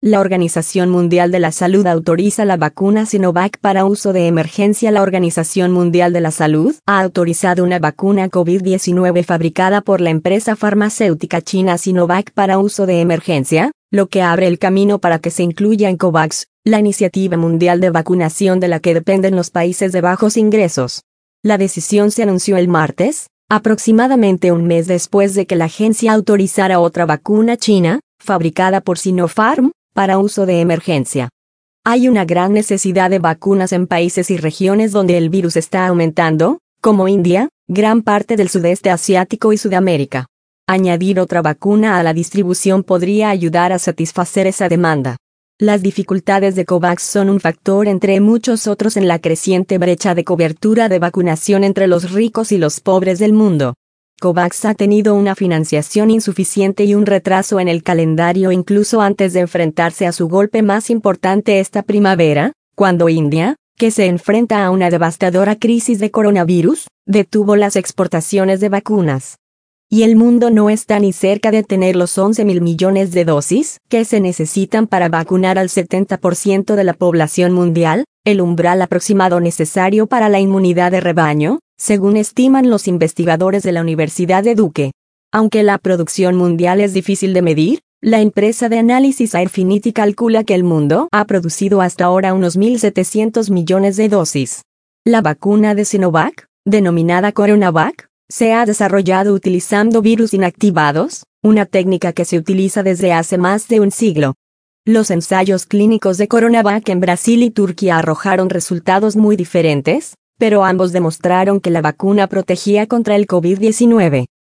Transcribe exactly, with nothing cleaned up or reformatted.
La Organización Mundial de la Salud autoriza la vacuna Sinovac para uso de emergencia. La Organización Mundial de la Salud ha autorizado una vacuna COVID diecinueve fabricada por la empresa farmacéutica china Sinovac para uso de emergencia, lo que abre el camino para que se incluya en COVAX, la iniciativa mundial de vacunación de la que dependen los países de bajos ingresos. La decisión se anunció el martes, aproximadamente un mes después de que la agencia autorizara otra vacuna china, fabricada por Sinopharm, para uso de emergencia. Hay una gran necesidad de vacunas en países y regiones donde el virus está aumentando, como India, gran parte del sudeste asiático y Sudamérica. Añadir otra vacuna a la distribución podría ayudar a satisfacer esa demanda. Las dificultades de COVAX son un factor entre muchos otros en la creciente brecha de cobertura de vacunación entre los ricos y los pobres del mundo. COVAX ha tenido una financiación insuficiente y un retraso en el calendario incluso antes de enfrentarse a su golpe más importante esta primavera, cuando India, que se enfrenta a una devastadora crisis de coronavirus, detuvo las exportaciones de vacunas. Y el mundo no está ni cerca de tener los once mil millones de dosis que se necesitan para vacunar al setenta por ciento de la población mundial, el umbral aproximado necesario para la inmunidad de rebaño, según estiman los investigadores de la Universidad de Duke. Aunque la producción mundial es difícil de medir, la empresa de análisis Airfinity calcula que el mundo ha producido hasta ahora unos mil setecientos millones de dosis. La vacuna de Sinovac, denominada CoronaVac, se ha desarrollado utilizando virus inactivados, una técnica que se utiliza desde hace más de un siglo. Los ensayos clínicos de CoronaVac en Brasil y Turquía arrojaron resultados muy diferentes, pero ambos demostraron que la vacuna protegía contra el COVID diecinueve.